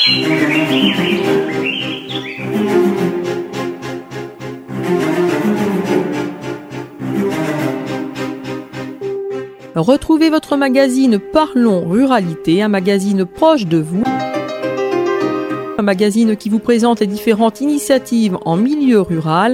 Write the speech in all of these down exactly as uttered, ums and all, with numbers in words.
Retrouvez votre magazine Parlons Ruralité, un magazine proche de vous. Un magazine qui vous présente les différentes initiatives en milieu rural.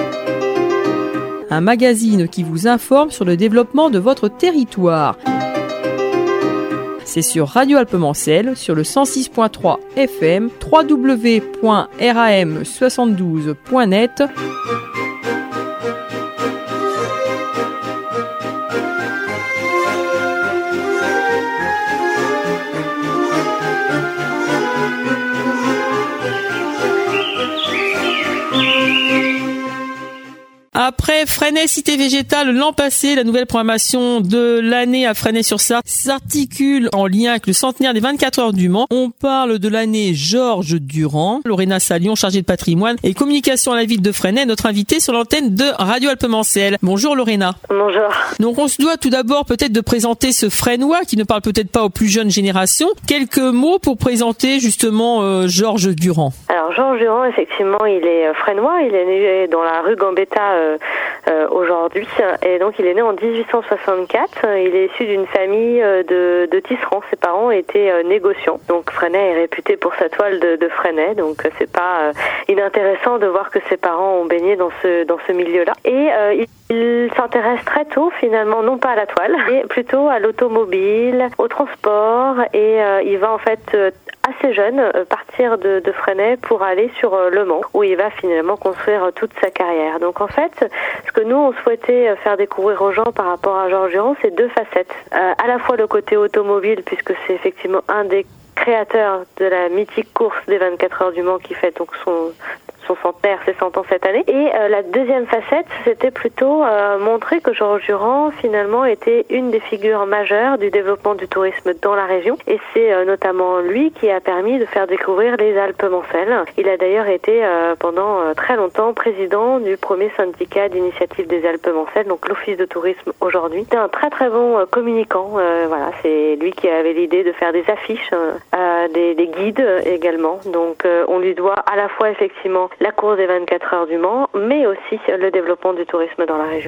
Un magazine qui vous informe sur le développement de votre territoire. C'est sur Radio Alpemancel, sur le cent six point trois F M, w w w point ram soixante-douze point net. Après Fresnay Cité Végétale l'an passé, la nouvelle programmation de l'année à Fresnay-sur-Sarthe s'articule en lien avec le centenaire des vingt-quatre heures du Mans. On parle de l'année Georges Durand. Lorena Salion, chargée de patrimoine et communication à la ville de Fresnay, notre invitée sur l'antenne de Radio Alpemancel. Bonjour Lorena. Bonjour. Donc on se doit tout d'abord peut-être de présenter ce Fresnois qui ne parle peut-être pas aux plus jeunes générations. Quelques mots pour présenter justement euh, Georges Durand. Alors Georges Durand, effectivement, il est Fresnois. Il est né dans la rue Gambetta euh, Euh, aujourd'hui, et donc il est né en dix-huit cent soixante-quatre. Il est issu d'une famille euh, de, de tisserands. Ses parents étaient euh, négociants. Donc Fresnay est réputé pour sa toile de, de Fresnay. Donc euh, c'est pas euh, inintéressant de voir que ses parents ont baigné dans ce dans ce milieu-là. Et euh, il, il s'intéresse très tôt finalement non pas à la toile, mais plutôt à l'automobile, au transport, et euh, il va en fait euh, assez jeune euh, partir de, de Fresnay pour aller sur euh, Le Mans, où il va finalement construire euh, toute sa carrière. Donc en fait, ce que nous on souhaitait euh, faire découvrir aux gens par rapport à Georges Durand, c'est deux facettes. Euh, à la fois le côté automobile, puisque c'est effectivement un des créateurs de la mythique course des vingt-quatre heures du Mans qui fait donc son son centenaire, ses cent ans cette année. Et euh, la deuxième facette, c'était plutôt euh, montrer que Georges Durand, finalement, était une des figures majeures du développement du tourisme dans la région. Et c'est euh, notamment lui qui a permis de faire découvrir les Alpemancel. Il a d'ailleurs été euh, pendant euh, très longtemps président du premier syndicat d'initiative des Alpemancel, donc l'office de tourisme aujourd'hui. C'est un très très bon euh, communicant. Euh, voilà, c'est lui qui avait l'idée de faire des affiches, euh, des, des guides également. Donc euh, on lui doit à la fois effectivement la course des vingt-quatre heures du Mans, mais aussi le développement du tourisme dans la région.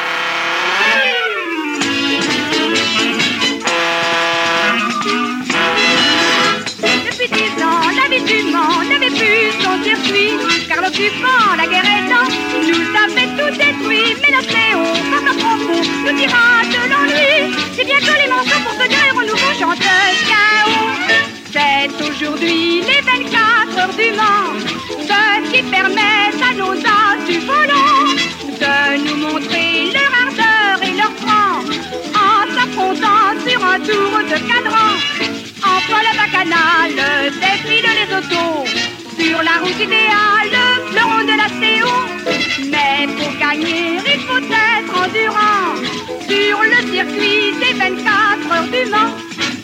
Depuis dix ans, la ville du Mans n'avait plus son circuit, car l'occupant, la guerre étant, nous avait tout détruit. Mais notre Léon, par notre propos, nous dira de l'ennui, si bien que les mensonges pour tenir au nouveau chanteur chaos. C'est aujourd'hui les vingt-quatre heures du Mans, ce qui permet à nos as du volant de nous montrer leur ardeur et leur franc, en s'affrontant sur un tour de cadran. Entre le bacchanal défilent les autos, sur la route idéale, fleuron de la C O. Mais pour gagner, il faut être endurant, sur le circuit des vingt-quatre heures du Mans.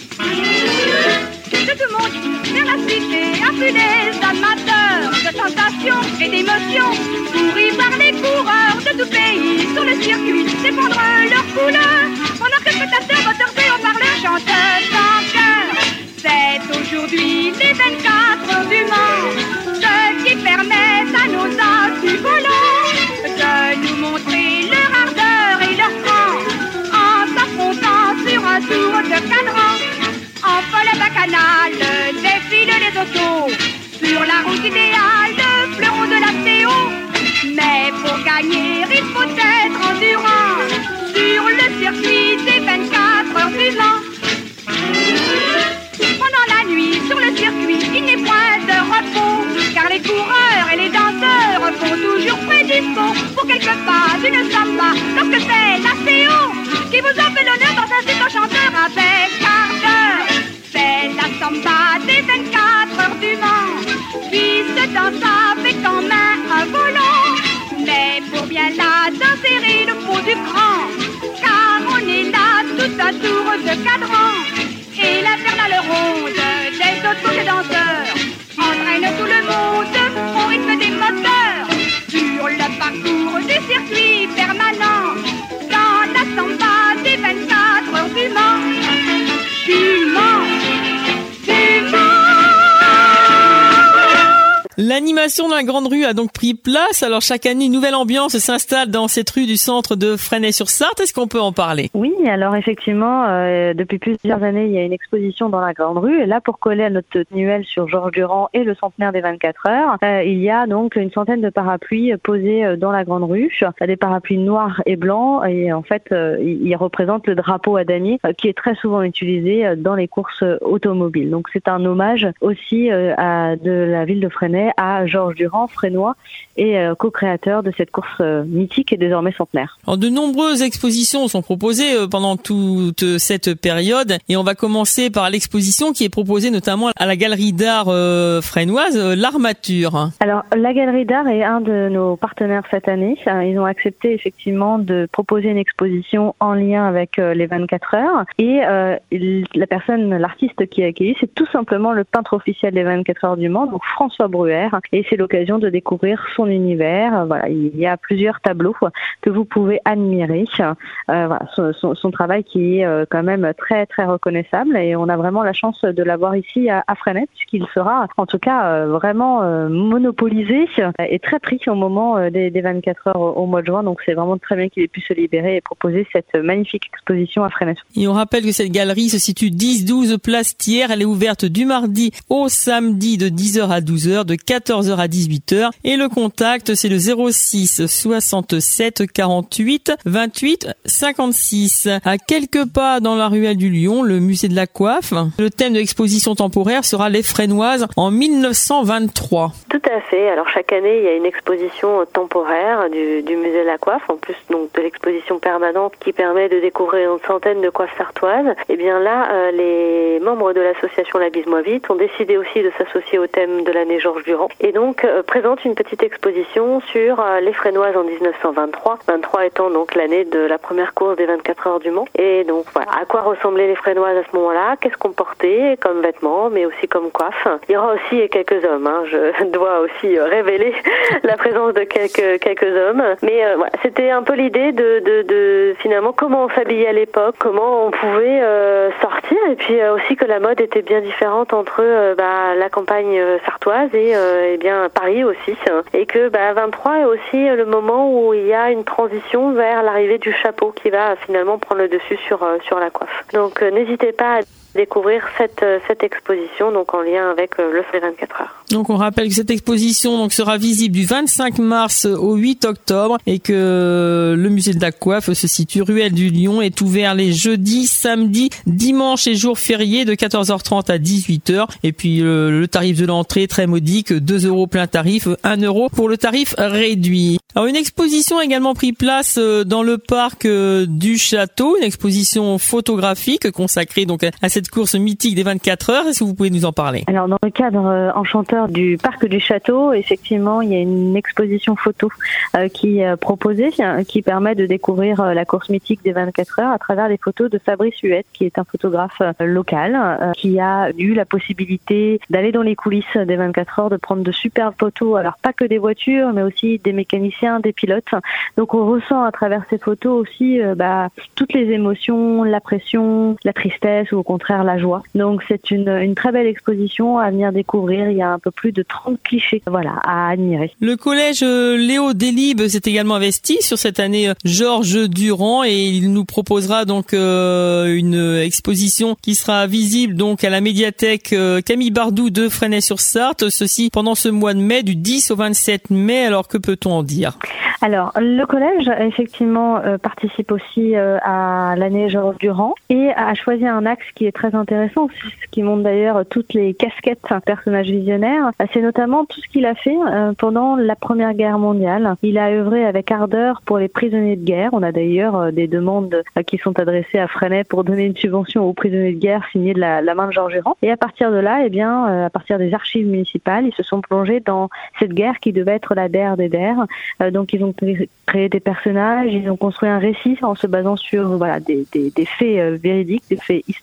De tout le monde vers la cité, afflux des amateurs de sensations et d'émotions, pour y voir les coureurs de tout pays sur le circuit défendre leurs couleurs, pendant que spectateurs, moteurs et haut-parleurs chantent sans cœur. C'est aujourd'hui les vingt-quatre heures du Mans, ce qui permet à nos as du volant de nous montrer leur ardeur et leur franc, en s'affrontant sur un tour de cadran. Enfin le bacchanal défile les autos, sur la route idéale, fleuron de la C O. Mais pour gagner, il faut être endurant, sur le circuit des vingt-quatre heures du Mans. Pendant la nuit, sur le circuit, il n'est point de repos, car les coureurs et les danseurs font toujours près du fond, pour quelques pas d'une samba, lorsque c'est la C O qui vous en fait l'honneur dans un super chanteur avec ardeur. C'est la samba des vingt-quatre heures du Mans, puis se danse avec en main un volant. Mais pour bien la danser, il faut du cran, car on est là tout un tour de cadran. Et l'infernale ronde des autres danseurs entraîne tout le monde au rythme des moteurs, sur le parcours du circuit permanent, dans la samba des vingt-quatre heures du Mans. Du Mans, du Mans. L'innovation dans la Grande Rue a donc pris place. Alors chaque année, une nouvelle ambiance s'installe dans cette rue du centre de Fresnay-sur-Sarthe. Est-ce qu'on peut en parler? Oui, alors effectivement, euh, depuis plusieurs années, il y a une exposition dans la Grande Rue. Et là, pour coller à notre annuel sur Georges Durand et le centenaire des vingt-quatre heures, euh, il y a donc une centaine de parapluies posés dans la Grande Rue. Des parapluies noirs et blancs. Et en fait, euh, ils représentent le drapeau à damier euh, qui est très souvent utilisé dans les courses automobiles. Donc c'est un hommage aussi euh, à, de la ville de Fresnay à Georges Durand, fresnois, et euh, co-créateur de cette course euh, mythique et désormais centenaire. Alors, de nombreuses expositions sont proposées euh, pendant toute cette période et on va commencer par l'exposition qui est proposée notamment à la Galerie d'Art euh, fresnoise, euh, l'Armature. Alors la Galerie d'Art est un de nos partenaires cette année. Ils ont accepté effectivement de proposer une exposition en lien avec euh, les vingt-quatre heures et euh, la personne, l'artiste qui a accueilli, c'est tout simplement le peintre officiel des vingt-quatre heures du Mans, donc François Bruer, et c'est l'occasion de découvrir son univers. Voilà, il y a plusieurs tableaux que vous pouvez admirer. Euh, voilà, son, son, son travail qui est euh, quand même très très reconnaissable et on a vraiment la chance de l'avoir ici à, à Fresnay puisqu'il sera en tout cas euh, vraiment euh, monopolisé et très pris au moment euh, des, des vingt-quatre heures au, au mois de juin. Donc c'est vraiment très bien qu'il ait pu se libérer et proposer cette magnifique exposition à Fresnay. Et on rappelle que cette galerie se situe dix douze place Thiers. Elle est ouverte du mardi au samedi de dix heures à douze heures, de quatorze heures à dix-huit heures. Et le contact, c'est le zéro six soixante-sept quarante-huit vingt-huit cinquante-six. À quelques pas dans la ruelle du Lion, le musée de la coiffe. Le thème de l'exposition temporaire sera les Fresnoises en mille neuf cent vingt-trois. Tout à fait. Alors chaque année, il y a une exposition temporaire du, du musée de la coiffe, en plus donc de l'exposition permanente qui permet de découvrir une centaine de coiffes sartoises. Et bien là, euh, les membres de l'association La Bise Moi Vite ont décidé aussi de s'associer au thème de l'année Georges Durand et donc euh, présentent une petite exposition sur euh, les Fresnoises en dix-neuf cent vingt-trois, vingt-trois étant donc l'année de la première course des vingt-quatre heures du Mans. Et donc voilà, à quoi ressemblaient les Fresnoises à ce moment-là, qu'est-ce qu'on portait comme vêtements, mais aussi comme coiffe. Il y aura aussi quelques hommes, hein. Je dois aussi révéler la présence de quelques quelques hommes, mais euh, voilà, c'était un peu l'idée de, de, de finalement comment on s'habillait à l'époque, comment on pouvait euh, sortir, et puis euh, aussi que la mode était bien différente entre euh, bah, la campagne sartoise et, euh, et bien Paris aussi, et que bah, vingt-trois est aussi le moment où il y a une transition vers l'arrivée du chapeau qui va finalement prendre le dessus sur euh, sur la coiffe. Donc euh, n'hésitez pas à découvrir cette cette exposition donc en lien avec euh, le fait vingt-quatre heures. Donc on rappelle que cette exposition donc sera visible du vingt-cinq mars au huit octobre et que le musée de la coiffe se situe ruelle du Lion, est ouvert les jeudis, samedis, dimanches et jours fériés de quatorze heures trente à dix-huit heures. Et puis le, le tarif de l'entrée très modique, deux euros plein tarif, un euro pour le tarif réduit. Alors une exposition a également pris place dans le parc du château, une exposition photographique consacrée donc à cette course mythique des vingt-quatre heures. Est-ce que vous pouvez nous en parler? Alors dans le cadre euh, enchanteur du parc du château, effectivement, il y a une exposition photo euh, qui est proposée, qui permet de découvrir euh, la course mythique des vingt-quatre heures à travers les photos de Fabrice Huette, qui est un photographe euh, local, euh, qui a eu la possibilité d'aller dans les coulisses des vingt-quatre heures, de prendre de superbes photos, alors pas que des voitures, mais aussi des mécaniciens, des pilotes. Donc on ressent à travers ces photos aussi euh, bah, toutes les émotions, la pression, la tristesse ou au contraire la joie. Donc c'est une, une très belle exposition à venir découvrir. Il y a un peu plus de trente clichés, voilà, à admirer. Le collège Léo Delibes s'est également investi sur cette année Georges Durand et il nous proposera donc euh, une exposition qui sera visible donc à la médiathèque euh, Camille Bardou de Fresnay-sur-Sarthe. Ceci pendant ce mois de mai, du dix au vingt-sept mai. Alors que peut-on en dire? Alors, le collège, effectivement, euh, participe aussi euh, à l'année Georges Durand et a choisi un axe qui est très intéressant, ce qui montre d'ailleurs toutes les casquettes personnages visionnaires. C'est notamment tout ce qu'il a fait euh, pendant la Première Guerre mondiale. Il a œuvré avec ardeur pour les prisonniers de guerre. On a d'ailleurs euh, des demandes euh, qui sont adressées à Fresnay pour donner une subvention aux prisonniers de guerre signées de la, la main de Georges Durand. Et à partir de là, eh bien, euh, à partir des archives municipales, ils se sont plongés dans cette guerre qui devait être la D E R des D E R. Euh, donc ils ont créé des personnages, ils ont construit un récit en se basant sur voilà des, des, des faits euh, véridiques, des faits historiques.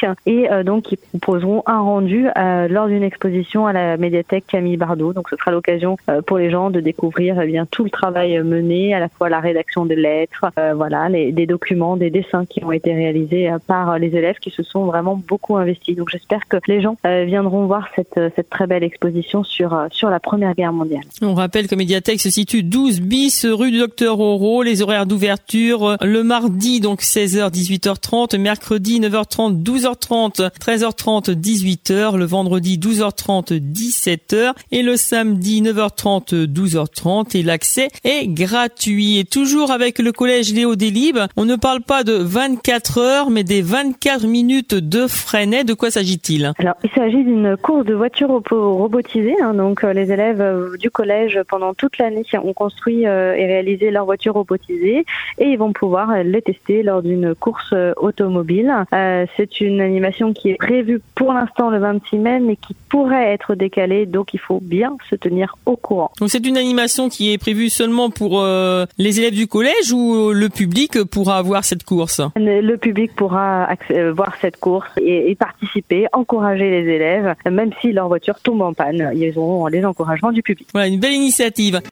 et euh, donc ils proposeront un rendu euh, lors d'une exposition à la médiathèque Camille Bardot. Donc ce sera l'occasion euh, pour les gens de découvrir eh bien tout le travail mené, à la fois la rédaction des lettres, euh, voilà, les, des documents, des dessins qui ont été réalisés euh, par les élèves qui se sont vraiment beaucoup investis. Donc j'espère que les gens euh, viendront voir cette cette très belle exposition sur euh, sur la Première Guerre mondiale. On rappelle que Médiathèque se situe douze bis rue du Docteur Auro. Les horaires d'ouverture le mardi donc seize heures dix-huit heures trente, mercredi neuf heures trente douze heures trente, treize heures trente dix-huit heures, le vendredi douze heures trente dix-sept heures et le samedi neuf heures trente douze heures trente et l'accès est gratuit. Et toujours avec le collège Léo Delibes, on ne parle pas de vingt-quatre heures mais des vingt-quatre minutes de Freinet. De quoi s'agit-il? Alors il s'agit d'une course de voitures robotisées, hein, donc euh, les élèves euh, du collège pendant toute l'année ont construit euh, et réalisé leurs voitures robotisées et ils vont pouvoir euh, les tester lors d'une course euh, automobile. Euh, c'est une animation qui est prévue pour l'instant le vingt-six mai mais qui pourrait être décalée, donc il faut bien se tenir au courant. Donc c'est une animation qui est prévue seulement pour euh, les élèves du collège ou le public pourra voir cette course? Le public pourra accé- voir cette course et, et participer, encourager les élèves, même si leur voiture tombe en panne. Ils auront les encouragements du public. Voilà, une belle initiative.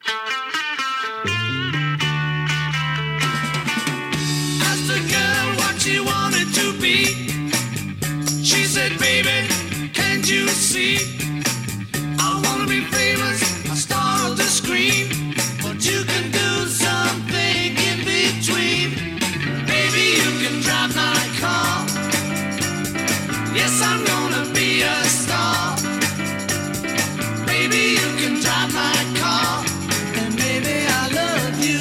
Yes, I'm gonna be a star. Maybe you can drive my car, and maybe I love you.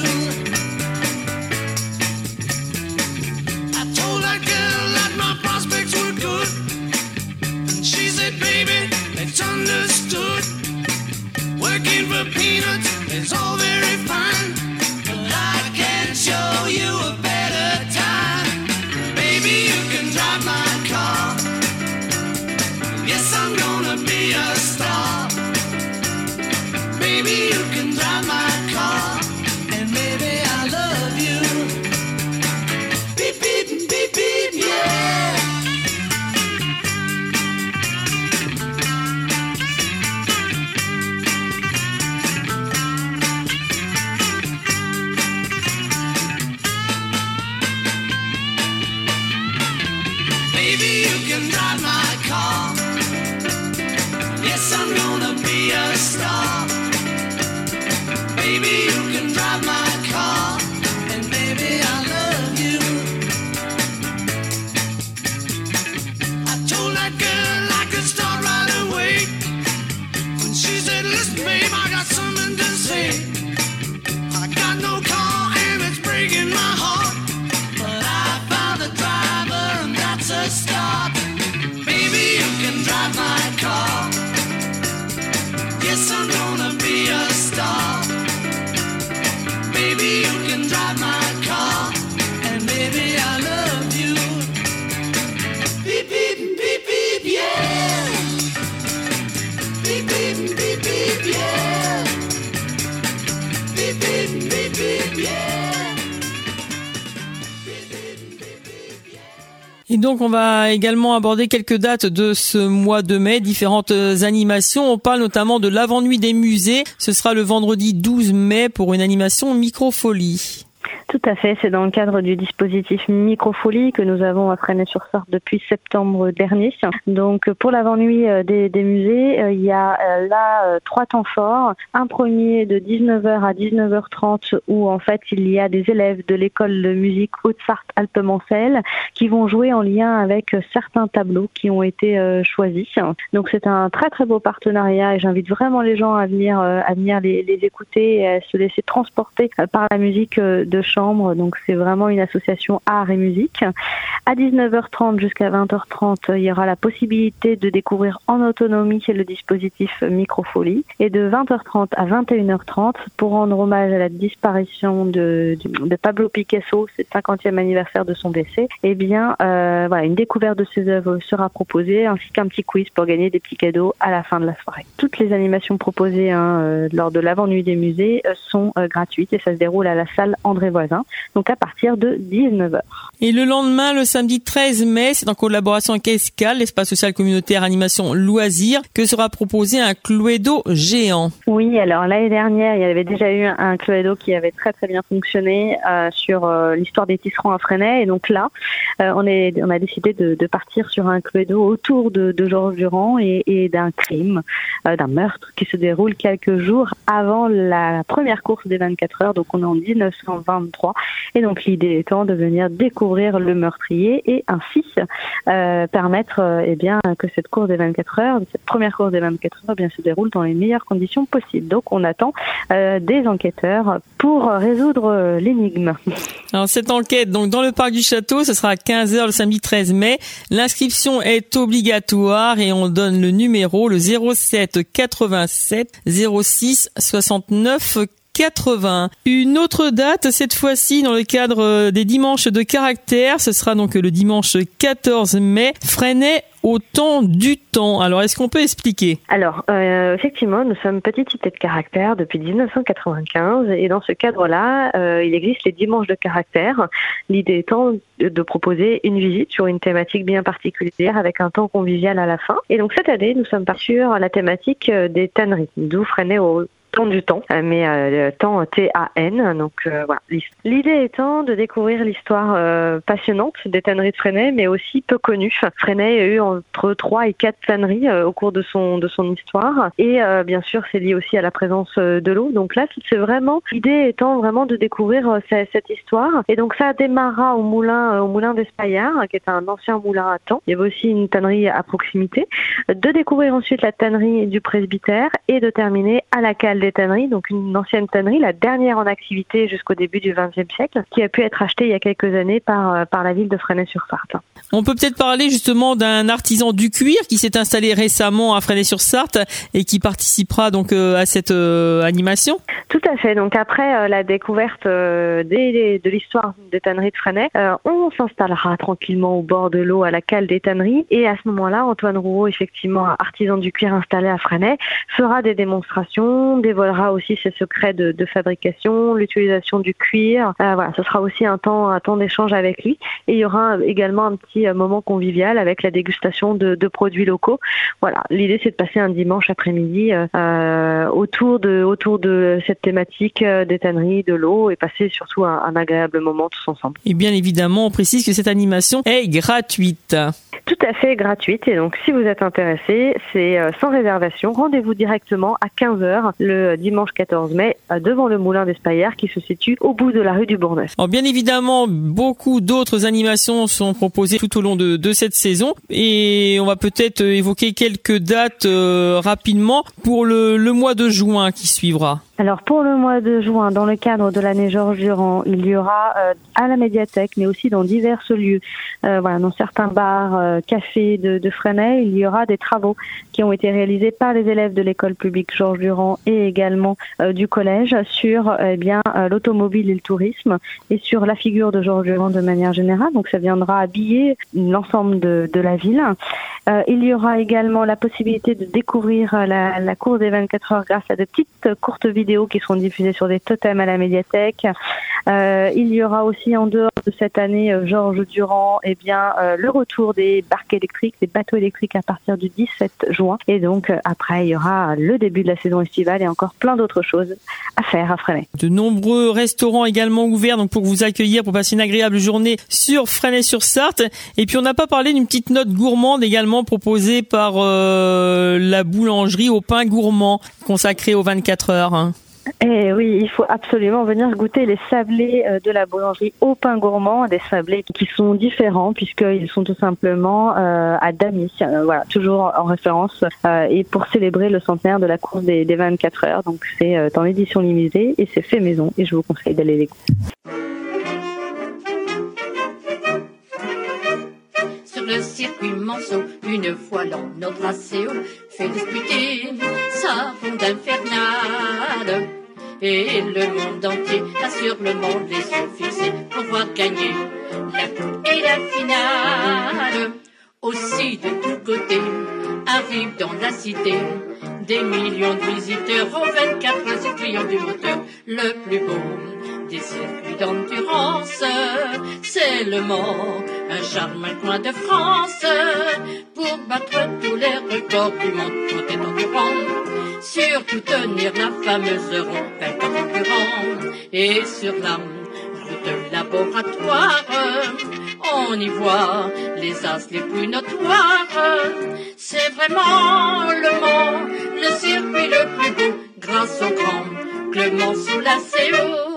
I told that girl that my prospects were good, and she said, baby, it's understood. Working for peanuts is all very fine, but I can show you a better time. Baby, you can drive my car. Yes, I'm gonna be a star. Maybe you can drive my car, and maybe I love you. Beep, beep, beep, beep, yeah. Maybe you can drive my car. Yes, I'm gonna be a star. Baby, you can drive my car, and baby, I love you. I told that girl I could start right away. When she said, listen, babe, I got something to say. I got no car and it's breaking my heart, but I found a driver and that's a start. Baby, you can drive my car. Yes, I'm gonna be a star. Baby, you can drive my car, and baby, I love you. Beep, beep, beep, beep, yeah. Beep, beep, beep, beep, yeah. Beep, beep, beep, beep, yeah. Et donc on va également aborder quelques dates de ce mois de mai, différentes animations. On parle notamment de l'avant-nuit des musées. Ce sera le vendredi douze mai pour une animation Microfolie. Tout à fait, c'est dans le cadre du dispositif Microfolie que nous avons à Fresnay-sur-Sarthe depuis septembre dernier. Donc pour l'avant-nuit des, des musées, il y a là trois temps forts. Un premier de dix-neuf heures à dix-neuf heures trente où en fait il y a des élèves de l'école de musique Haute-Sarthe-Alpes-Mancelles qui vont jouer en lien avec certains tableaux qui ont été choisis. Donc c'est un très très beau partenariat et j'invite vraiment les gens à venir, à venir les, les écouter et à se laisser transporter par la musique de chambre. Donc c'est vraiment une association art et musique. À dix-neuf heures trente jusqu'à vingt heures trente, il y aura la possibilité de découvrir en autonomie le dispositif Microfolie. Et de vingt heures trente à vingt et une heures trente, pour rendre hommage à la disparition de, de, de Pablo Picasso, c'est le cinquantième anniversaire de son décès, eh bien euh, voilà, une découverte de ses œuvres sera proposée, ainsi qu'un petit quiz pour gagner des petits cadeaux à la fin de la soirée. Toutes les animations proposées hein, euh, lors de l'avant-nuit des musées euh, sont euh, gratuites et ça se déroule à la salle André Voisin. voisins, donc à partir de dix-neuf heures. Et le lendemain, le samedi treize mai, c'est en collaboration avec Escale, l'espace social communautaire animation loisirs, que sera proposé un Cluedo géant. Oui, alors l'année dernière, il y avait déjà eu un Cluedo qui avait très très bien fonctionné euh, sur euh, l'histoire des tisserands à Fresnay, et donc là, euh, on, est, on a décidé de, de partir sur un Cluedo autour de, de Georges Durand et, et d'un crime, euh, d'un meurtre qui se déroule quelques jours avant la première course des vingt-quatre heures, donc on est en dix-neuf cent vingt-trois, et donc l'idée étant de venir découvrir le meurtrier et ainsi euh, permettre euh, eh bien que cette course des vingt-quatre heures, cette première course des vingt-quatre heures, eh bien se déroule dans les meilleures conditions possibles. Donc on attend euh, des enquêteurs pour résoudre euh, l'énigme. Alors cette enquête, donc dans le parc du château, ce sera à quinze heures le samedi treize mai. L'inscription est obligatoire et on donne le numéro, le zéro sept quatre-vingt-sept zéro six soixante-neuf quatre-vingts. Une autre date, cette fois-ci dans le cadre des dimanches de caractère, ce sera donc le dimanche quatorze mai, Fresnay au temps du temps. Alors, est-ce qu'on peut expliquer? Alors, euh, effectivement, nous sommes petite cité de caractère depuis dix-neuf cent quatre-vingt-quinze et dans ce cadre-là, euh, il existe les dimanches de caractère. L'idée étant de, de proposer une visite sur une thématique bien particulière avec un temps convivial à la fin. Et donc, cette année, nous sommes partis sur la thématique des tanneries, d'où Fresnay au temps du temps, mais euh, temps T A N, donc euh, voilà. L'idée étant de découvrir l'histoire euh, passionnante des tanneries de Fresnay, mais aussi peu connue. Fresnay a eu entre trois et quatre tanneries euh, au cours de son de son histoire, et euh, bien sûr c'est lié aussi à la présence euh, de l'eau. Donc là, c'est vraiment l'idée étant vraiment de découvrir euh, cette, cette histoire. Et donc ça démarrera au moulin euh, au moulin d'Espaillard, qui est un ancien moulin à temps. Il y avait aussi une tannerie à proximité. De découvrir ensuite la tannerie du presbytère et de terminer à la cale des tanneries, donc une ancienne tannerie, la dernière en activité jusqu'au début du vingtième siècle, qui a pu être achetée il y a quelques années par par la ville de Fresnay-sur-Sarthe. On peut peut-être parler justement d'un artisan du cuir qui s'est installé récemment à Fresnay-sur-Sarthe et qui participera donc euh, à cette euh, animation. Tout à fait. Donc après euh, la découverte euh, des, de l'histoire des tanneries de Fresnay, euh, on s'installera tranquillement au bord de l'eau à la cale des tanneries, et à ce moment-là, Antoine Rouault, effectivement artisan du cuir installé à Fresnay, fera des démonstrations, dévoilera aussi ses secrets de, de fabrication, l'utilisation du cuir. Euh, voilà, ce sera aussi un temps, un temps d'échange avec lui, et il y aura également un petit moment convivial avec la dégustation de, de produits locaux. Voilà, l'idée c'est de passer un dimanche après-midi euh, autour de autour de cette thématique euh, des tanneries, de l'eau, et passer surtout un, un agréable moment tous ensemble. Et bien évidemment, on précise que cette animation est gratuite. Tout à fait gratuite, et donc si vous êtes intéressé, c'est euh, sans réservation. Rendez-vous directement à quinze heures le dimanche quatorze mai euh, devant le moulin d'Espaillard qui se situe au bout de la rue du Bourgneuf. Alors bien évidemment, beaucoup d'autres animations sont proposées tout au long de, de cette saison, et on va peut-être évoquer quelques dates euh, rapidement pour le, le mois de juin qui suivra. Alors pour le mois de juin, dans le cadre de l'année Georges Durand, il y aura euh, à la médiathèque, mais aussi dans divers lieux, euh, voilà, dans certains bars, euh, cafés de, de Fresnay, il y aura des travaux qui ont été réalisés par les élèves de l'école publique Georges Durand et également euh, du collège sur euh, eh bien euh, l'automobile et le tourisme, et sur la figure de Georges Durand de manière générale. Donc ça viendra habiller l'ensemble de, de la ville. Euh, il y aura également la possibilité de découvrir la, la course des vingt-quatre heures grâce à de petites courtes vidéos qui seront diffusées sur des totems à la médiathèque. Euh, il y aura aussi en dehors de cette année euh, Georges Durand, eh bien euh, le retour des barques électriques, des bateaux électriques à partir du dix-sept juin. Et donc euh, après il y aura le début de la saison estivale et encore plein d'autres choses à faire à Fresnay. De nombreux restaurants également ouverts donc pour vous accueillir, pour passer une agréable journée sur Fresnay-sur-Sarthe. Et puis on n'a pas parlé d'une petite note gourmande également proposée par euh, la boulangerie au pain gourmand consacrée aux vingt-quatre heures. Hein. Eh oui, il faut absolument venir goûter les sablés de la boulangerie au pain gourmand, des sablés qui sont différents puisqu'ils sont tout simplement euh, à Damy, euh, voilà, toujours en référence euh, et pour célébrer le centenaire de la course des, des vingt-quatre heures. Donc c'est euh, dans l'édition limitée et c'est fait maison, et je vous conseille d'aller les goûter. Sur le circuit Manceau, une fois l'an, notre tracé fait disputer sa ronde infernale. Et le monde entier a sur le monde les yeux fixés pour voir gagner la coupe et la finale. Aussi de tous côtés, arrive dans la cité. Des millions de visiteurs aux vingt-quatre circuits du moteur. Le plus beau des circuits d'endurance, c'est le Mans, un charmant coin de France. Pour battre tous les records du monde, faut être endurant. Surtout tenir la fameuse ronde vingt-quatre endurant. Et sur la route laboratoire, on y voit les as les plus notoires. C'est vraiment le Mans, le circuit le plus beau, grâce au grand Club Mans sous la C O.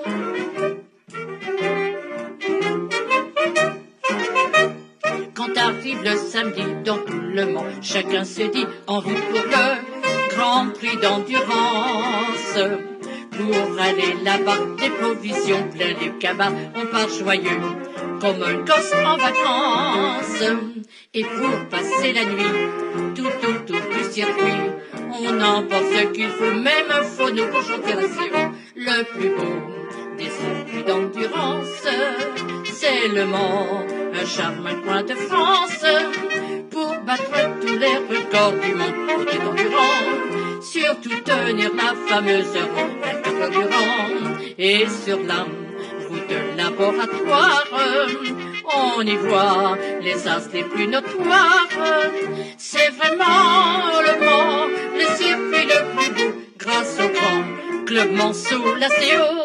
Quand arrive le samedi dans tout le Mans, chacun se dit en route pour le Grand Prix d'endurance. Pour aller là-bas, des provisions plein les cabas, on part joyeux comme un gosse en vacances. Et pour passer la nuit, tout autour du circuit, on emporte ce qu'il faut, même un faux nous pour chanter la C O. Le plus beau des circuits d'endurance, c'est le Mans, un charmant coin de France. Pour battre tous les records du monde, côté d'endurance, surtout tenir la fameuse route endurant. Et sur la route laboratoire, on y voit les as les plus notoires. C'est vraiment le Mans, le circuit le plus beau, grâce au grand Club Mans sous la C O.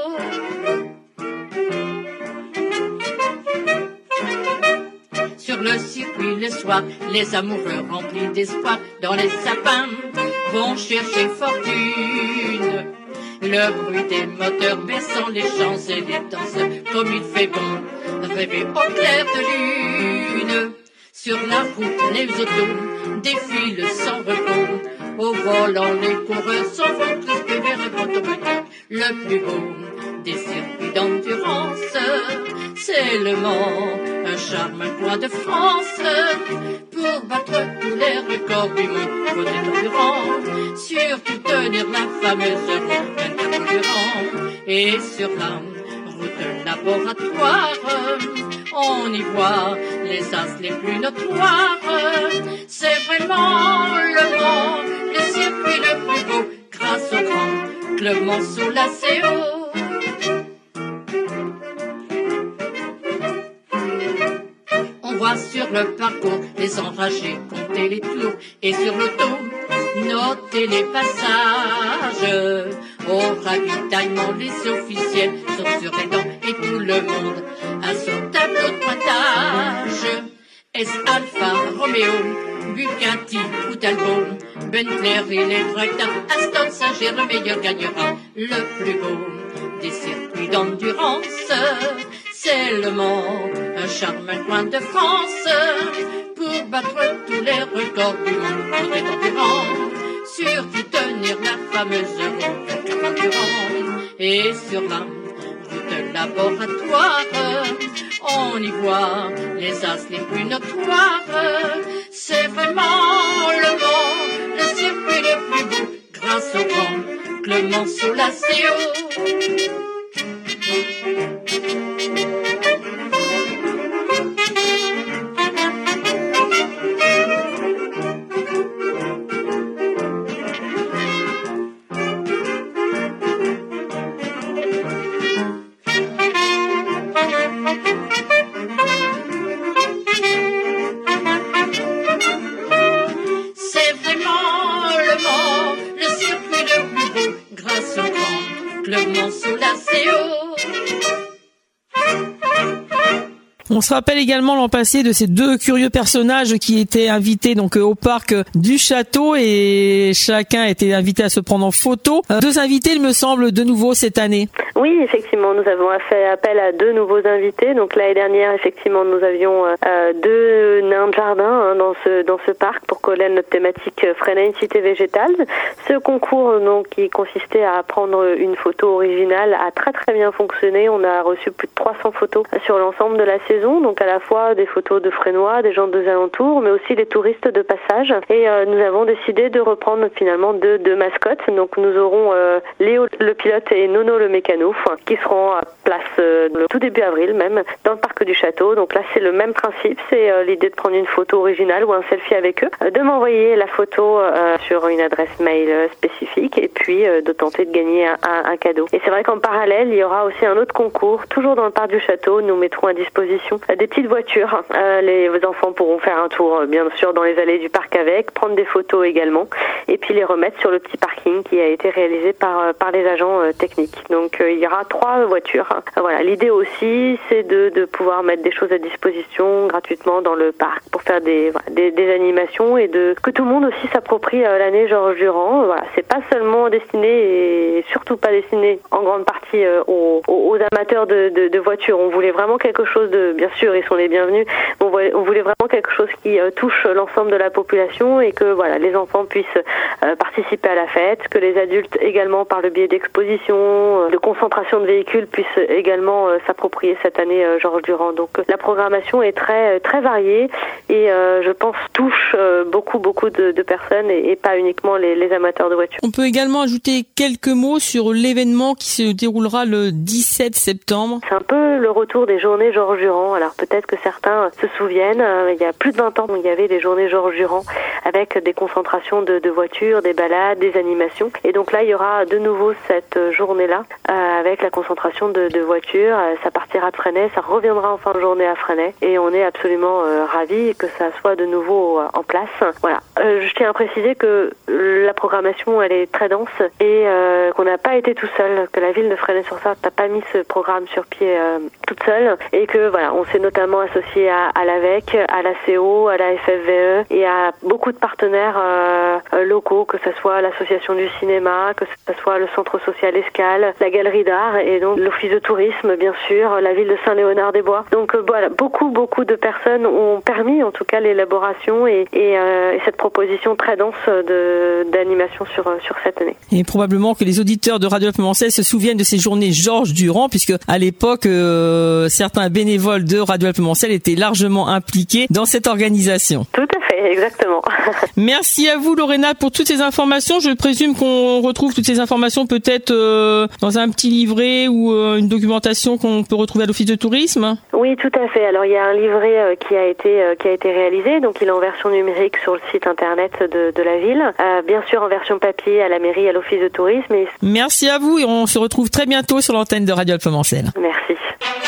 Sur le circuit le soir, les amoureux remplis d'espoir dans les sapins vont chercher fortune. Le bruit des moteurs baissant les champs et les danseurs, comme il fait bon rêver au clair de lune. Sur la route, les autos défilent sans repos. Au volant, les coureurs s'en vont crispés vers un moteur. Le plus beau des circuits d'endurance, c'est le Mans, un charmant coin de France. Pour battre tous les records du monde, faut être endurant. Surtout tenir la fameuse route vingt-quatre endurant. Et sur la route laboratoire, on y voit les as les plus notoires. C'est vraiment le Mans, le circuit le plus beau, grâce au grand Club Mans sous la C O. On voit sur le parcours les enragés compter les tours, et sur l'auto noter les passages. Au ravitaillement, les officiels sont sur les dents et tout le monde a son tableau de pointage. Est-ce Alfa Romeo, Bugatti ou Talbot, Bentley et les tracteurs, Aston Sager, le meilleur gagnera. Le plus beau des circuits d'endurance, c'est le Mans, un charmant coin de France. Pour battre tous les records du monde, faudrait endurant. Surtout tenir la fameuse route vingt-quatre endurant. Et sur la route laboratoire, on y voit les as les plus notoires. C'est vraiment le Mans, le circuit le plus beau, grâce au grand Club Mans sous la C O. On se rappelle également l'an passé de ces deux curieux personnages qui étaient invités donc au parc du château, et chacun était invité à se prendre en photo. Deux invités, il me semble, de nouveau cette année. Oui, effectivement, nous avons fait appel à deux nouveaux invités. Donc l'année dernière, effectivement, nous avions euh, deux nains de jardin hein, dans ce dans ce parc pour coller notre thématique Freina Cité végétale. Ce concours donc qui consistait à prendre une photo originale a très très bien fonctionné. On a reçu plus de trois cents photos sur l'ensemble de la C saison, donc à la fois des photos de Fresnois, des gens des alentours, mais aussi des touristes de passage. Et euh, nous avons décidé de reprendre finalement deux, deux mascottes. Donc nous aurons euh, Léo le pilote et Nono le mécano qui seront à place euh, le tout début avril même dans le parc du château. Donc là c'est le même principe, c'est euh, l'idée de prendre une photo originale ou un selfie avec eux, euh, de m'envoyer la photo euh, sur une adresse mail euh, spécifique et puis euh, de tenter de gagner un, un, un cadeau. Et c'est vrai qu'en parallèle il y aura aussi un autre concours, toujours dans le parc du château. Nous mettrons à disposition euh, des petites voitures. Euh, les enfants pourront faire un tour euh, bien sûr dans les allées du parc avec, prendre des photos également et puis les remettre sur le petit parking qui a été réalisé par euh, par les agents euh, techniques. Donc euh, il y aura trois voitures. Euh, voilà, l'idée aussi c'est de de pouvoir mettre des choses à disposition gratuitement dans le parc pour faire des voilà, des, des animations et de que tout le monde aussi s'approprie euh, l'année Georges Durand. Voilà, c'est pas seulement destiné et surtout pas destiné en grande partie euh, aux, aux amateurs de, de de voitures. On voulait vraiment quelque chose de, bien sûr ils sont les bienvenus, mais on voulait, on voulait vraiment quelque chose qui euh, touche l'ensemble de la population et que voilà les enfants puissent euh, participer à la fête, que les adultes également par le biais d'expositions, euh, de concentration de véhicules puissent également euh, s'approprier cette année euh, Georges Durand. Donc euh, la programmation est très très variée et euh, je pense touche euh, beaucoup beaucoup de, de personnes et, et pas uniquement les, les amateurs de voitures. On peut également ajouter quelques mots sur l'événement qui se déroulera le dix-sept septembre. C'est un peu le retour des journées Georges Durand. Alors peut-être que certains se souviennent, euh, il y a plus de vingt ans, il y avait des journées Georges Durand avec des concentrations de, de voitures, des balades, des animations. Et donc là, il y aura de nouveau cette journée-là euh, avec la concentration de, de voitures. Euh, ça partira de Fresnay, ça reviendra en fin de journée à Fresnay. Et on est absolument euh, ravis que ça soit de nouveau euh, en place. Voilà. Euh, je tiens à préciser que la programmation, elle est très dense et euh, qu'on n'a pas été tout seul, que la ville de Fresnay-sur-Sarthe n'a pas mis ce programme sur pied euh, toute seule et que voilà, on s'est notamment associé à, à l'A V E C, à l'A C O, à la F F V E et à beaucoup de partenaires euh, locaux, que ce soit l'association du cinéma, que ce soit le centre social Escale, la galerie d'art et donc l'office de tourisme bien sûr, la ville de Saint-Léonard-des-Bois. Donc euh, voilà, beaucoup beaucoup de personnes ont permis en tout cas l'élaboration et, et, euh, et cette proposition très dense de, d'animation sur, sur cette année. Et probablement que les auditeurs de Radio Alpes-Mancel se souviennent de ces journées Georges Durand, puisque à l'époque, euh, certains bénévoles de Radio Alpes-Mancel étaient largement impliqués dans cette organisation. Tout à fait, exactement. Merci à vous Lorena pour toutes ces informations. Je présume qu'on retrouve toutes ces informations peut-être euh, dans un petit livret ou euh, une documentation qu'on peut retrouver à l'Office de tourisme. Oui, tout à fait. Alors il y a un livret euh, qui a été euh, qui a été réalisé, donc il est en version numérique sur le site internet de, de la ville, euh, bien sûr en version papier à la mairie, à l'Office de tourisme. Et... Merci à vous et on se retrouve très bientôt sur l'antenne de Radio Alpes-Mancel. Merci.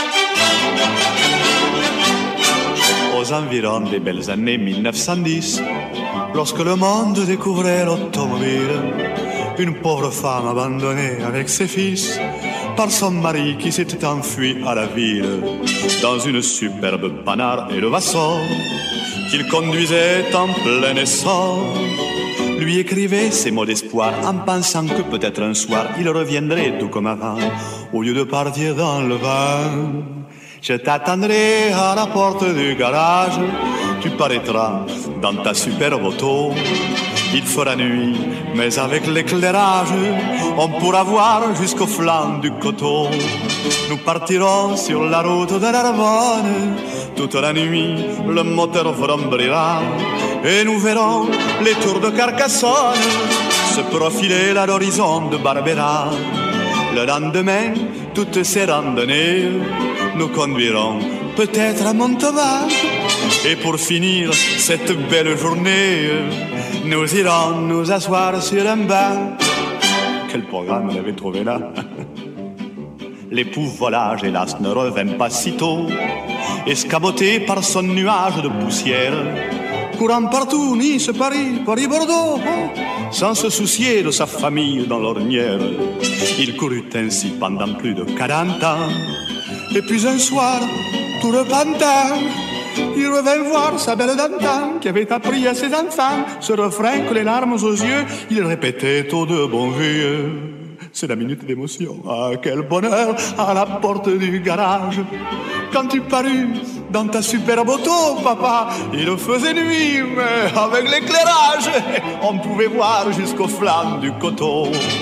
Aux environs des belles années mille neuf cent dix, lorsque le monde découvrait l'automobile, une pauvre femme abandonnée avec ses fils par son mari qui s'était enfui à la ville dans une superbe Panhard et le Vassor qu'il conduisait en plein essor, lui écrivait ces mots d'espoir en pensant que peut-être un soir il reviendrait tout comme avant au lieu de partir dans le vent. Je t'attendrai à la porte du garage, tu paraîtras dans ta superbe auto. Il fera nuit, mais avec l'éclairage, on pourra voir jusqu'au flanc du coteau. Nous partirons sur la route de l'Arvonne, toute la nuit le moteur vrombrira, et nous verrons les tours de Carcassonne se profiler à l'horizon de Barbera. Le lendemain, toutes ces randonnées nous conduiront peut-être à Montauban. Et pour finir cette belle journée, nous irons nous asseoir sur un banc. Quel programme on avait trouvé là. L'époux volage, hélas, ne revint pas si tôt, escamoté par son nuage de poussière, courant partout, Nice, Paris, Paris-Bordeaux, oh, sans se soucier de sa famille dans l'ornière. Il courut ainsi pendant plus de quarante ans, et puis un soir, tout repentant, il revint voir sa belle d'antan qui avait appris à ses enfants ce refrain que les larmes aux yeux, il répétait aux deux bons vieux. C'est la minute d'émotion, ah quel bonheur, à la porte du garage. Quand tu parus dans ta superbe auto, papa, il faisait nuit, mais avec l'éclairage, on pouvait voir jusqu'au flanc du coteau.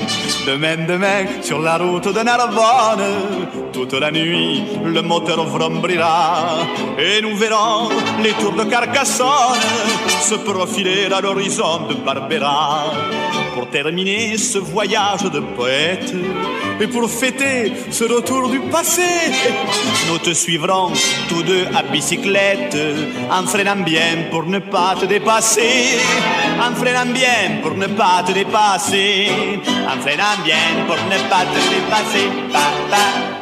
Demain, demain, sur la route de Narbonne, toute la nuit, le moteur vrombrira et nous verrons les tours de Carcassonne se profiler à l'horizon de Barbera. Pour terminer ce voyage de poète et pour fêter ce retour du passé, nous te suivrons tous deux à bicyclette, en freinant bien pour ne pas te dépasser, en freinant bien pour ne pas te dépasser, en freinant bien pour ne pas te dépasser. Pa, pa.